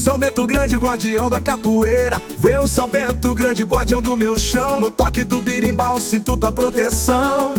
São Bento Grande, guardião da capoeira. Vê o São Bento Grande, guardião do meu chão. No toque do birimbau, sinto tua proteção.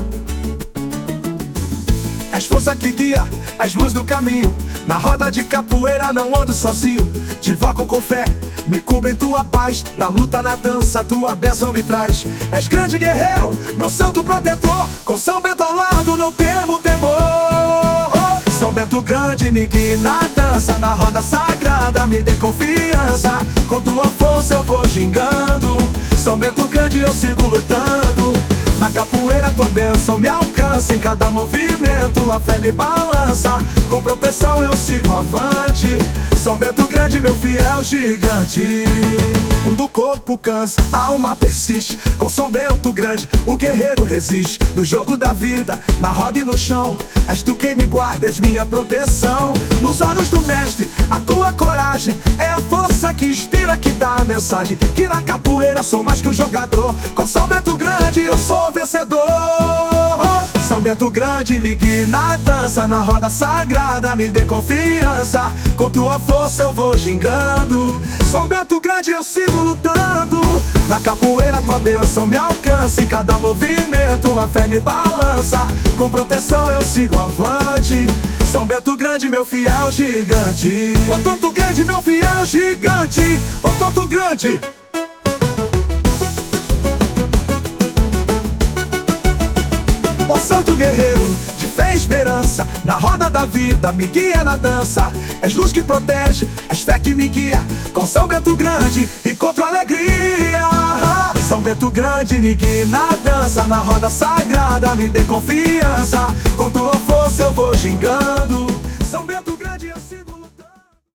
És força que guia, és luz do caminho. Na roda de capoeira não ando sozinho. Te invoco com fé, me cubro em tua paz. Na luta, na dança, tua bênção me traz. És grande guerreiro, meu santo protetor. Com São Bento ao lado não temo temor. São Bento Grande, me guie na dança. Na roda sagrada me dê confiança. Com tua força eu vou gingando. São Bento Grande eu sigo lutando. Na capoeira tua bênção me alcança. Em cada movimento a fé me balança. Com proteção eu sigo avante. São Bento Grande, meu fiel gigante. Quando o corpo cansa, a alma persiste. Com São Bento Grande, o guerreiro resiste. No jogo da vida, na roda e no chão, és tu quem me guarda, és minha proteção. Nos olhos do mestre, a tua coragem é a força que inspira, que dá a mensagem. Que na capoeira sou mais que um jogador. Com São Bento Grande eu sou vencedor. São Bento Grande, me guie na dança. Na roda sagrada me dê confiança. Com tua força eu vou gingando. São Bento Grande eu sigo lutando. Na capoeira tua bênção me alcança. Em cada movimento a fé me balança. Com proteção eu sigo avante. São Bento Grande, meu fiel gigante. Ô Tonto Grande, meu fiel gigante. Ô Tonto Grande. Ó santo guerreiro, de fé e esperança. Na roda da vida, me guia na dança. És luz que protege, és fé que me guia. Com São Bento Grande, encontro alegria. São Bento Grande, me guia na dança. Na roda sagrada, me dê confiança. Com tua força eu vou gingando. São Bento